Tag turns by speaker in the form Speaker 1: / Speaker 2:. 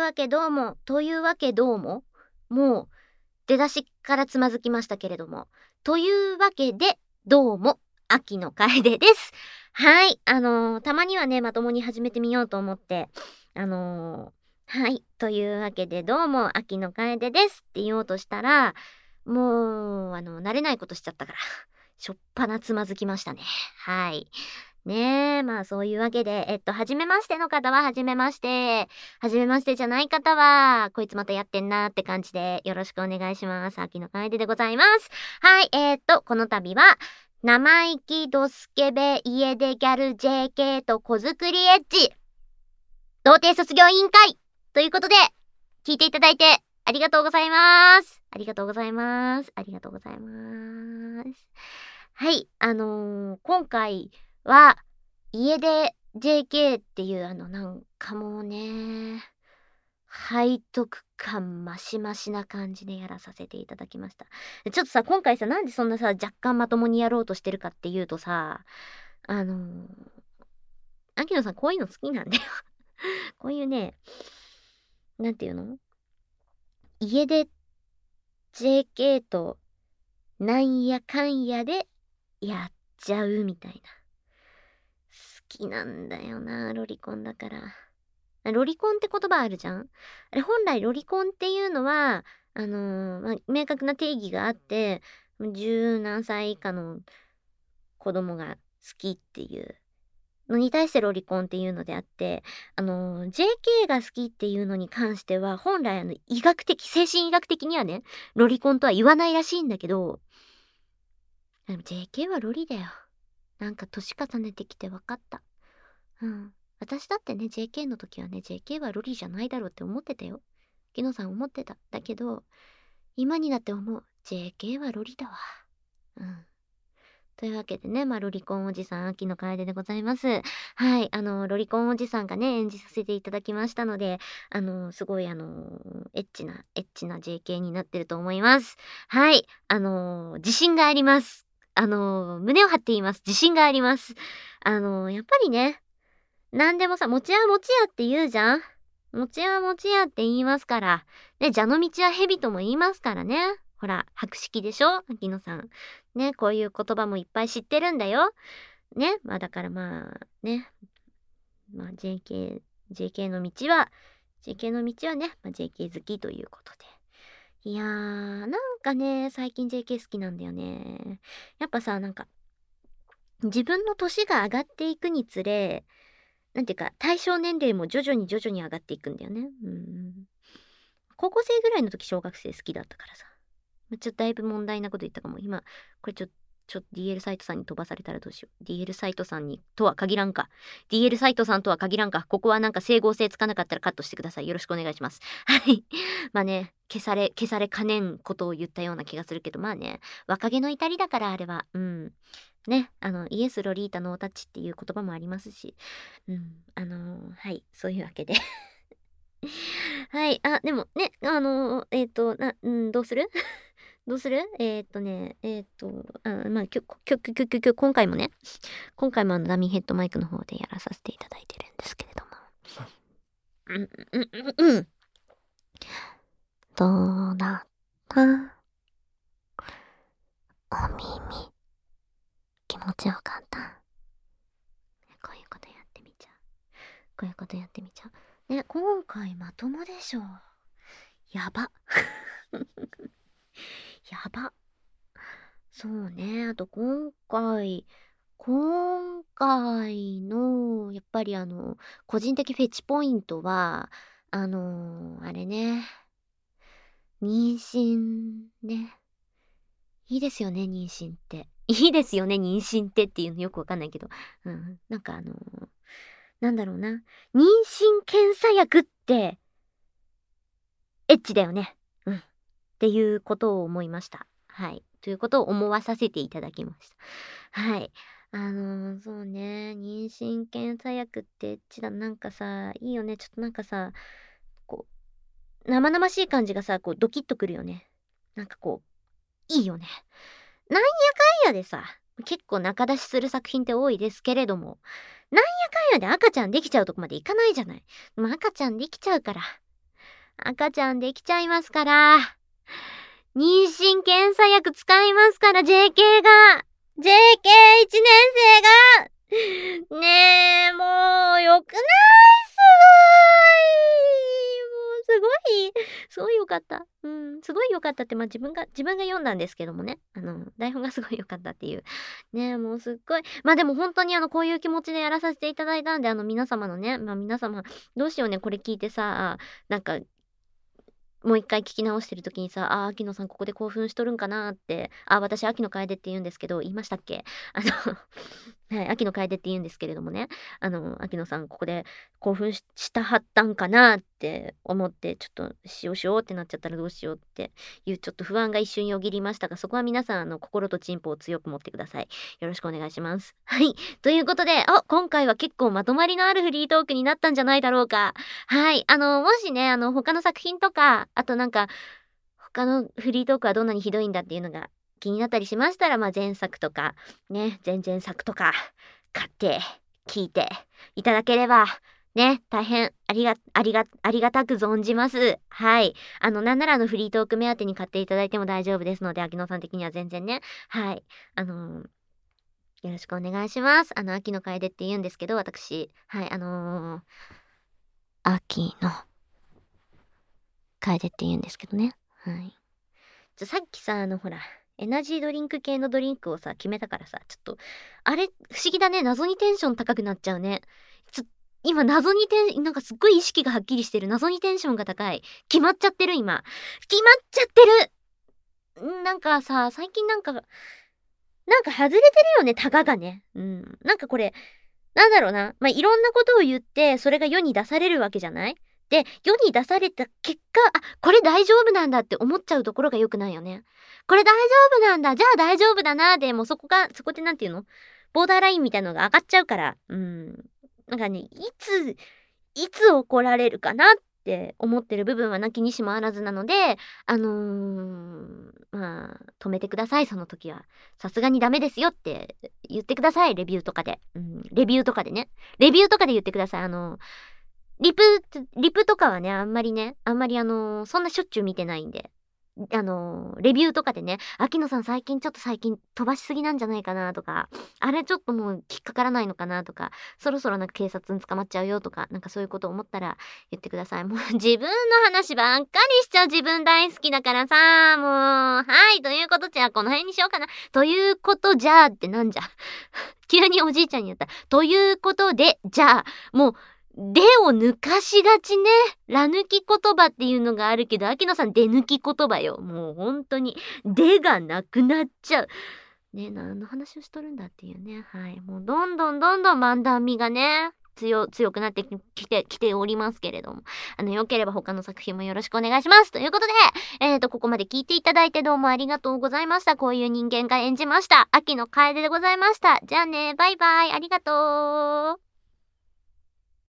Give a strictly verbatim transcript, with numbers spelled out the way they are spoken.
Speaker 1: わけどうも、というわけどうも、もう出だしからつまずきましたけれども、というわけでどうも、秋の楓です。はい、あのー、たまにはね、まともに始めてみようと思って、あのー、はい、というわけでどうも、秋の楓ですって言おうとしたら、もう、あの、慣れないことしちゃったから、しょっぱなつまずきましたね。はい。ねえ、まあそういうわけで、えっと、はじめましての方ははじめまして、はじめましてじゃない方は、こいつまたやってんなって感じでよろしくお願いします。秋の楓でございます。はい、えー、っと、この度は、生意気ドスケベ家出ギャル ジェーケー と子作りエッジ、童貞卒業委員会ということで、聞いていただいてありがとうございます。ありがとうございます。ありがとうございます。はい、あのー、今回は、家出 ジェーケー っていうあのなんかもうね、背徳感マシマシな感じでやらさせていただきました。ちょっとさ、今回さ、なんでそんなさ、若干まともにやろうとしてるかっていうとさ、あのー、秋野さんこういうの好きなんだよ。こういうね、なんていうの？家出 ジェーケー となんやかんやでやっちゃうみたいな。好きなんだよな、ロリコンだから。ロリコンって言葉あるじゃん。あれ本来ロリコンっていうのは、あのーまあ、明確な定義があって、十何歳以下の子供が好きっていうのに対してロリコンっていうのであって、あのー ジェーケー が好きっていうのに関しては、本来あの医学的、精神医学的にはね、ロリコンとは言わないらしいんだけど、でも ジェーケー はロリだよ。なんか年重ねてきて分かった。うん。私だってね、ジェーケー の時はね、ジェーケー はロリじゃないだろうって思ってたよ。ギノさん思ってた。だけど、今になって思う。ジェーケー はロリだわ。うん。というわけでね、まあ、ロリコンおじさん、秋の楓でございます。はい。あの、ロリコンおじさんがね、演じさせていただきましたので、あの、すごい、あの、エッチな、エッチな ジェーケー になってると思います。はい。あの、自信があります。あの、胸を張って言います。自信があります。あの、やっぱりね、なんでもさ、餅屋餅屋って言うじゃん。餅屋餅屋って言いますから。ね、蛇の道は蛇とも言いますからね。ほら、博識でしょ秋野さん。ね、こういう言葉もいっぱい知ってるんだよ。ね、まあだからまあ、ね。まあ ジェーケー、ジェーケー の道は、ジェーケー の道はね、まあ、ジェーケー 好きということで。いやー、なんかね、最近 ジェーケー 好きなんだよね。やっぱさ、なんか、自分の年が上がっていくにつれ、なんていうか、対象年齢も徐々に徐々に上がっていくんだよね。うん。高校生ぐらいの時小学生好きだったからさ。ちょっとだいぶ問題なこと言ったかも。今、これちょっと、ちょっと ディーエル サイトさんに飛ばされたらどうしよう。ディーエル サイトさんに、とは限らんか。ディーエル サイトさんとは限らんか。ここはなんか整合性つかなかったらカットしてください。よろしくお願いします。はい。まあね、消され、消されかねんことを言ったような気がするけど、まあね、若気の至りだからあれは。うん。ね、あの、イエス・ロリータ・ノータッチっていう言葉もありますし。うん。あのーはい。そういうわけで。はい。あ、でもね、あのーえっ、と、な、うん、どうするどうするえっ、とね、えっ、と、あ、まあ、きょ、きょ、きょ、きょ、きょ、きょ、今回もね、今回もあの、ダミーヘッドマイクの方でやらさせていただいてるんですけれども。うん、うん、うん、うん。どうだったお耳。気持ちよかった。こういうことやってみちゃう。こういうことやってみちゃう。ね、今回まともでしょ。やば。やば。そうね。あと今回、今回の、やっぱりあの、個人的フェチポイントは、あのーあれね。妊娠ね。いいですよね、妊娠って。いいですよね、妊娠ってっていうのよくわかんないけど。うん。なんかあのーなんだろうな。妊娠検査薬って、エッチだよね。うん。っていうことを思いました。はい。ということを思わさせていただきました。はい。あのーそうね。妊娠検査薬ってエッチだ。なんかさ、いいよね。ちょっとなんかさ、こう、生々しい感じがさ、こう、ドキッとくるよね。なんかこう、いいよね。なんやかんやでさ、結構仲出しする作品って多いですけれども、なんやかんやで赤ちゃんできちゃうとこまでいかないじゃない。でも赤ちゃんできちゃうから。 赤ちゃんできちゃいますから。妊娠検査薬使いますから、ジェーケー が。ジェーケーいち 年生が。ねえ、もう、よくない？すごい。もう、すごい、すごいよかった。うん、すごいよかったって、まあ自分が、自分が読んだんですけどもね。あの、台本がすごいよかったっていう。ねえ、もうすっごい。まあでも本当にあの、こういう気持ちでやらさせていただいたんで、あの、皆様のね、まあ皆様、どうしようね、これ聞いてさ、なんか、もう一回聞き直してる時にさ、あ、秋野さんここで興奮しとるんかなって、あ、私秋野楓って言うんですけど、言いましたっけ？あの、はい、秋野楓って言うんですけれどもね、あの、秋野さんここで興奮ししたはったんかなって思って、ちょっとしようしようってなっちゃったらどうしようっていうちょっと不安が一瞬よぎりましたが、そこは皆さん、あの、心とチンポを強く持ってください。よろしくお願いします。はい。ということで、あ、今回は結構まとまりのあるフリートークになったんじゃないだろうか。はい。あの、もしね、あの、他の作品とか、あとなんか、他のフリートークはどんなにひどいんだっていうのが気になったりしましたら、まあ、前作とか、ね、前々作とか、買って、聞いていただければ、ね、大変ありが、ありが、ありがたく存じます。はい。あの、なんならあのフリートーク目当てに買っていただいても大丈夫ですので、秋野さん的には全然ね。はい。あのーよろしくお願いします。あの、秋野楓って言うんですけど、私。はい、あのー、秋野楓って言うんですけどね。はい。じゃ、さっきさ、あの、ほら、エナジードリンク系のドリンクをさ、決めたからさ、ちょっと、あれ、不思議だね。謎にテンション高くなっちゃうね。ちょ、今、謎にテン、なんかすっごい意識がはっきりしてる。謎にテンションが高い。決まっちゃってる、今。決まっちゃってる。んなんかさ、最近なんか、なんか外れてるよね、タガがね。うん。なんかこれ、なんだろうな。まあ、いろんなことを言って、それが世に出されるわけじゃない？で、世に出された結果、あ、これ大丈夫なんだって思っちゃうところが良くないよね。これ大丈夫なんだ、じゃあ大丈夫だな、で、もうそこが、そこでなんていうの？ボーダーラインみたいなのが上がっちゃうから。うん。なんかね、いつ、いつ怒られるかなって思ってる部分はなきにしもあらずなので、あのー、まあ、止めてください、その時は。さすがにダメですよって言ってください、レビューとかで。うん、レビューとかでね。レビューとかで言ってください。あの、リプ、リプとかはね、あんまりね、あんまりあの、そんなしょっちゅう見てないんで。あの、レビューとかでね、秋野さん最近ちょっと最近飛ばしすぎなんじゃないかなとか、あれちょっともう引っかからないのかなとか、そろそろなんか警察に捕まっちゃうよとか、なんかそういうこと思ったら言ってください。もう自分の話ばっかりしちゃう自分大好きだからさ、もう、はい、ということじゃあこの辺にしようかな。ということじゃあってなんじゃ。急におじいちゃんに言った。ということで、じゃあ、もう、でを抜かしがちね。ら抜き言葉っていうのがあるけど、秋野さんで抜き言葉よ。もう本当に、でがなくなっちゃう。ね、何の話をしとるんだっていうね。はい。もうどんどんどんどん漫談味がね、強、強くなってきて、きておりますけれども。あの、よければ他の作品もよろしくお願いします。ということで、えーと、ここまで聞いていただいてどうもありがとうございました。こういう人間が演じました。秋の楓でございました。じゃあね、バイバイ。ありがとう。